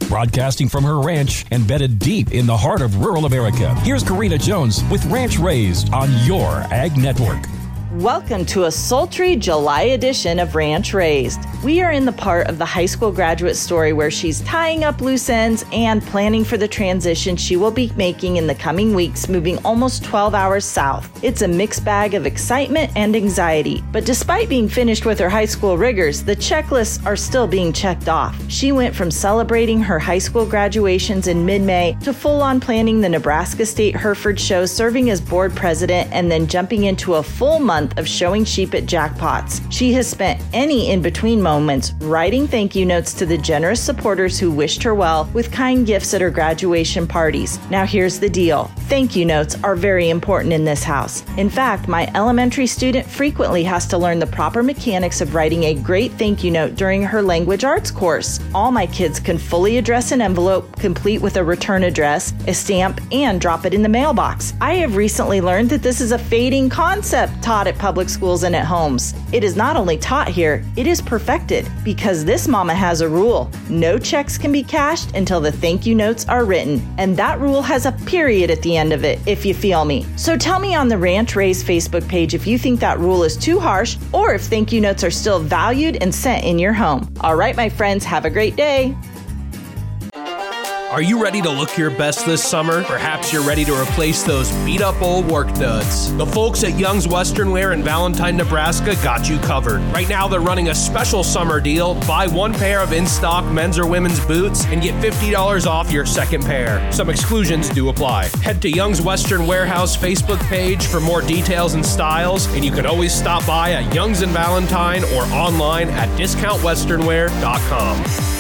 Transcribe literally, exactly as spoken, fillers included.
Broadcasting from her ranch embedded deep in the heart of rural America, here's Karina Jones with Ranch Raised on your Ag Network. Welcome to a sultry July edition of Ranch Raised. We are in the part of the high school graduate story where she's tying up loose ends and planning for the transition she will be making in the coming weeks, moving almost twelve hours south. It's a mixed bag of excitement and anxiety, but despite being finished with her high school rigors, the checklists are still being checked off. She went from celebrating her high school graduations in mid-May to full-on planning the Nebraska State Hereford show, serving as board president, and then jumping into a full month of showing sheep at jackpots. She has spent any in-between moments writing thank you notes to the generous supporters who wished her well with kind gifts at her graduation parties. Now here's the deal. Thank you notes are very important in this house. In fact, my elementary student frequently has to learn the proper mechanics of writing a great thank you note during her language arts course. All my kids can fully address an envelope, complete with a return address, a stamp, and drop it in the mailbox. I have recently learned that this is a fading concept taught at public schools and at homes. It is not only taught here, it is perfected, because this mama has a rule. No checks can be cashed until the thank you notes are written, and that rule has a period at the end of it, if you feel me. So tell me on the Ranch Raised Facebook page if you think that rule is too harsh, or if thank you notes are still valued and sent in your home. All right, my friends, have a great day. Are you ready to look your best this summer? Perhaps you're ready to replace those beat-up old work duds. The folks at Young's Western Wear in Valentine, Nebraska got you covered. Right now, they're running a special summer deal. Buy one pair of in-stock men's or women's boots and get fifty dollars off your second pair. Some exclusions do apply. Head to Young's Western Warehouse Facebook page for more details and styles, and you can always stop by at Young's in Valentine or online at discount western wear dot com.